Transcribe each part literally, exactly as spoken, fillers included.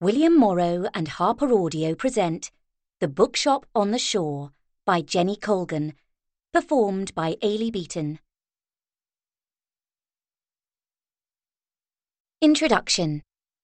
William Morrow and Harper Audio present The Bookshop on the Shore by Jenny Colgan, performed by Ailey Beaton. Introduction.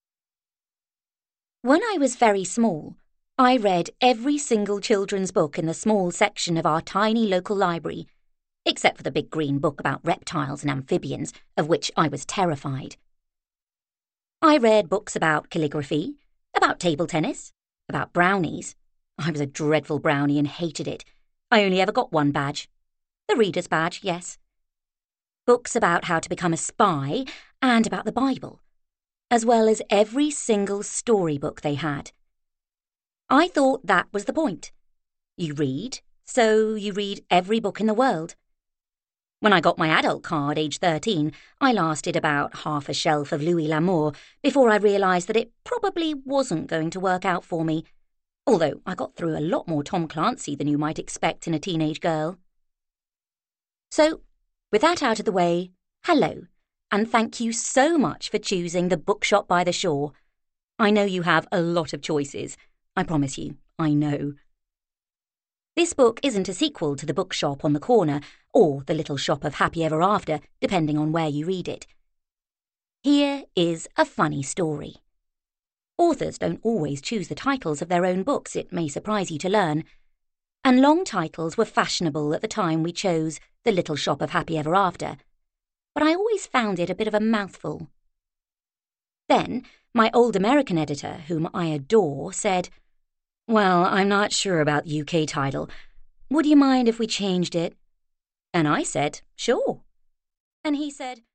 When I was very small, I read every single children's book in the small section of our tiny local library, except for the big green book about reptiles and amphibians, of which I was terrified. I read books about calligraphy, about table tennis, about brownies. I was a dreadful brownie and hated it. I only ever got one badge. The reader's badge, yes. Books about how to become a spy and about the Bible, as well as every single storybook they had. I thought that was the point. You read, so you read every book in the world. When I got my adult card, age thirteen, I lasted about half a shelf of Louis L'Amour before I realised that it probably wasn't going to work out for me, although I got through a lot more Tom Clancy than you might expect in a teenage girl. So, with that out of the way, hello, and thank you so much for choosing the Bookshop by the Shore. I know you have a lot of choices. I promise you, I know. This book isn't a sequel to The Bookshop on the Corner or The Little Shop of Happy Ever After, depending on where you read it. Here is a funny story. Authors don't always choose the titles of their own books, it may surprise you to learn, and long titles were fashionable at the time we chose The Little Shop of Happy Ever After, but I always found it a bit of a mouthful. Then, my old American editor, whom I adore, said, "Well, I'm not sure about the U K title. Would you mind if we changed it?" And I said, "Sure." And he said,